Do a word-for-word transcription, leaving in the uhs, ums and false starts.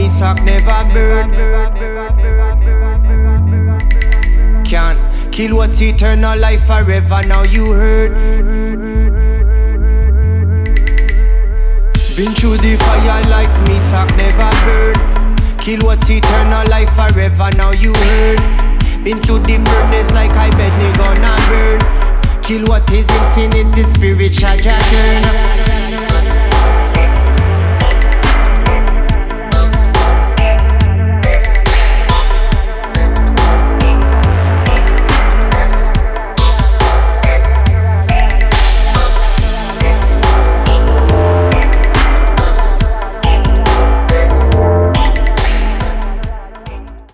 me sock never burn. Can't kill what's eternal life forever. Now you heard. Been through the fire like me sock never burn. Kill what's eternal life forever. Now you heard. Been through the furnace like I bet me gonna burn. Kill what is infinite, the spirit shall return.